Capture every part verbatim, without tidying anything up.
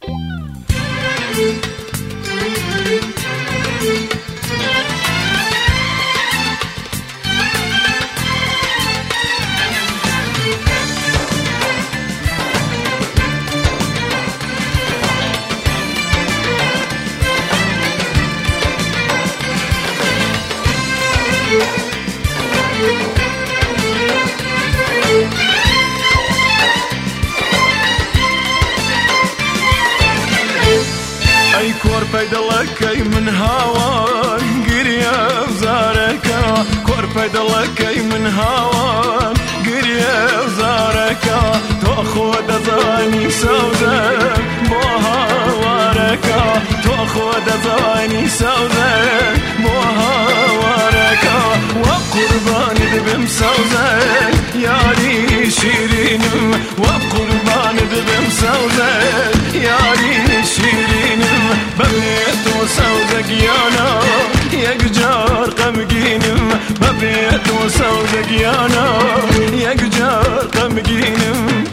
أي كور بيدلك من هوان قرية وزارك كور بيدلك من هوان قرية وزارك تأخذ زاني سوزك بوها وارك تأخذ زاني سوزك بوها وارك وقربان ذبم سوزك ياري شيرين وقربان ذبم سوزك ياري شيرين ببيت وسوزك يانا يقجار قمقينم ببيت وسوزك يانا يقجار قمقينم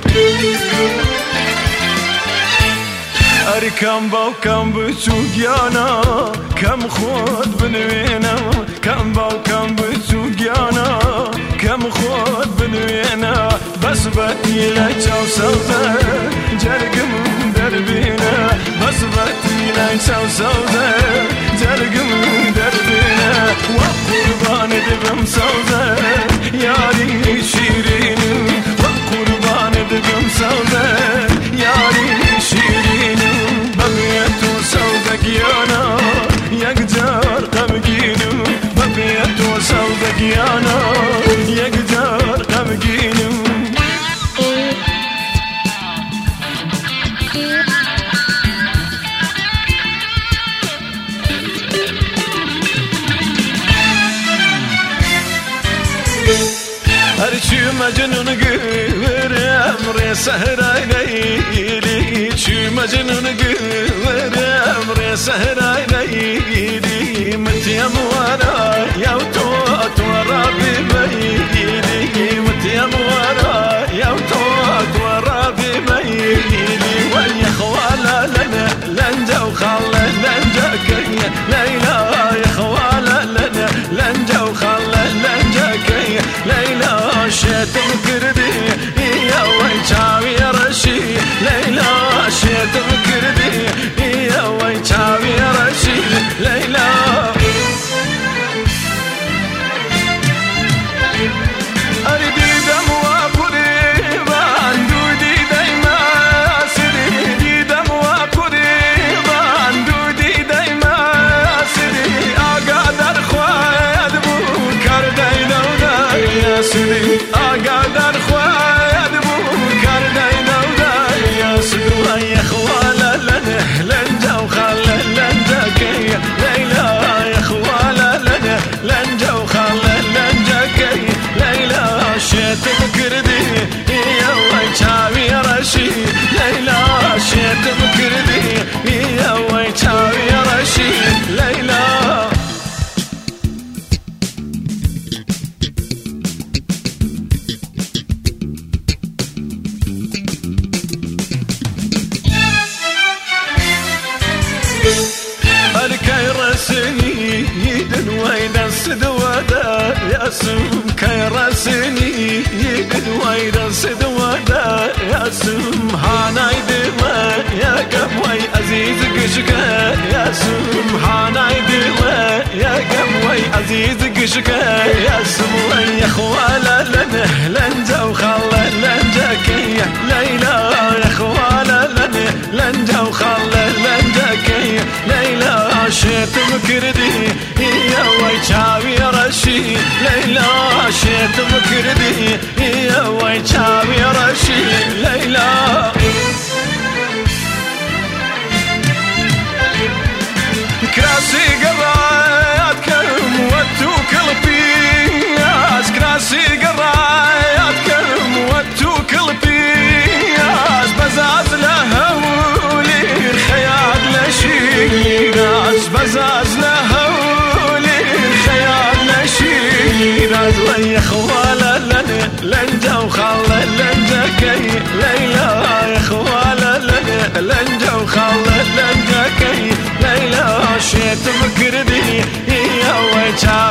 أركم باو كم بتشوق يانا كم خود بنوينا كم باو كم بتشوق يانا كم خود بنوينا بس بتي لك وسوزك جرقم دربينا بس بتي لك وسوزك جرقم دربينا وقربان دبم سوزك ياري شيرين وقربان دبم سوزك ياري شيرين ببيت وسوزك يانا يقدر قمقينم ببيت وسوزك يانا يقدر قمقينم هرشي مجنون قور أمري سهراي ليلي شي مجنون قور أمري سهراي ليلي متيم ورا يا وتوت ورا بميلي متيم ورا يا وتوت ورا بميلي ويا خوالا لنا لنجا وخالا لنجا كيا ليلى يا خوالا لنا لنجا وخالا لنجا كيا ليلى شيتم كردي يا وينشاوي يا رشي ليلى شيتم كردي يا وينشاوي يا رشي ليلى أريدي دم وقريبا عندودي دايما سري دي دم وقريبا عندودي دايما سري أقدر خواد بوكر داينا يا سري أقدر خواد بوكر داينا يا سري يا خوالا لنا لنجا وخالا لنجا كي ليلى يا خوالا لنا لنجا وخالا لنجا كي ليلى شيتم كردي يا وينشاوي يا رشي ليلى شيتم كردي يا وينشاوي يا رشي ليلى الكي رسني يدن ويدا سدوادا يا سم كي رسني يدن ويدا سدوادا يا سم هاناي دما يا قموي عزيز قشكا يا سم هاناي دما يا قموي عزيز قشكا يا سم يا خوالا لنا لنجا وخالا لنجا كيا ليلى يا خوالا لنا لنجا وخالا لنجا كيا ليلى شيتم كردي يا وينشاوي يا رشي ليلى شيتم كردي يا وينشاوي يا رشي ليلى كراسي قراياتكم واتو قلبي ياس كراسي قراياتكم واتو قلبي ياس بزاز لها ولي الخيال لشي ناس بزاز لها ولي الخيال لشي ناس ويا خوالا لنا لنجا وخالا لنجا كي ليلى يا خوالا لنا لنجا وخالا چه